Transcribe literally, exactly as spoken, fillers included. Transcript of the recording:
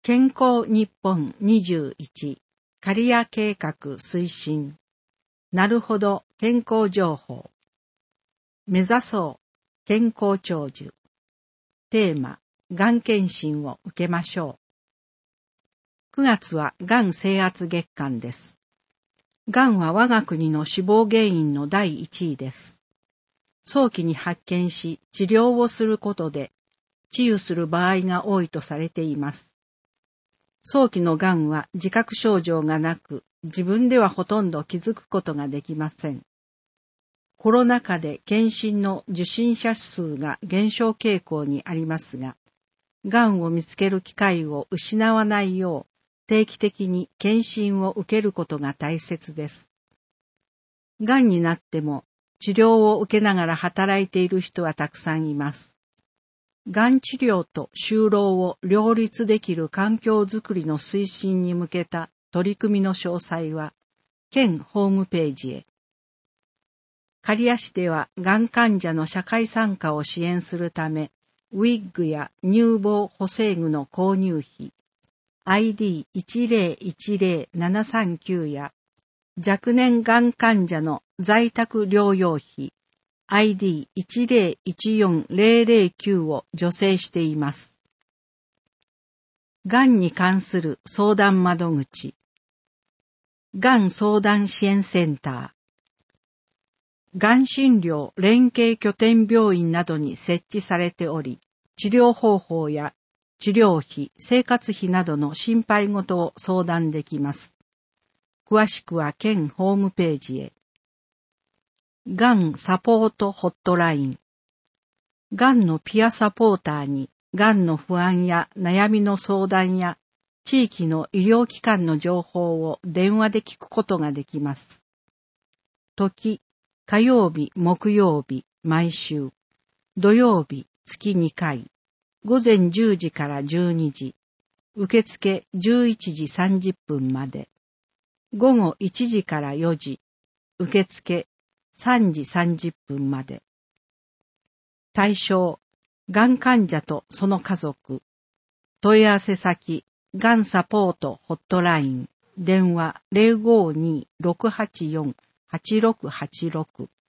健康日本にじゅういちカリア計画推進。なるほど健康情報。目指そう健康長寿。テーマ、がん検診を受けましょう。くがつはがん征圧月間です。がんは我が国の死亡原因のだいいちいです。早期に発見し治療をすることで治癒する場合が多いとされています。早期のがんは自覚症状がなく、自分ではほとんど気づくことができません。コロナ禍で検診の受診者数が減少傾向にありますが、がんを見つける機会を失わないよう、定期的に検診を受けることが大切です。がんになっても治療を受けながら働いている人はたくさんいます。がん治療と就労を両立できる環境づくりの推進に向けた取り組みの詳細は、県ホームページへ。刈谷市ではがん患者の社会参加を支援するため、ウィッグや乳房補正具の購入費、アイディーいちゼロいちゼロななさんきゅう や若年がん患者の在宅療養費、アイディーいちゼロいちよんゼロゼロきゅう を助成しています。がんに関する相談窓口、がん相談支援センター、がん診療連携拠点病院などに設置されており、治療方法や治療費、生活費などの心配事を相談できます。詳しくは県ホームページへ。がんサポートホットライン。がんのピアサポーターに、がんの不安や悩みの相談や、地域の医療機関の情報を電話で聞くことができます。時、火曜日、木曜日、毎週。土曜日、月にかい。午前じゅうじからじゅうにじ。受付じゅういちじさんじゅっぷんまで。午後いちじからよじ。受付さんじさんじゅっぷんまで。対象、がん患者とその家族。問い合わせ先、がんサポートホットライン。電話 ゼロごにーろくはちよんはちろくはちろく。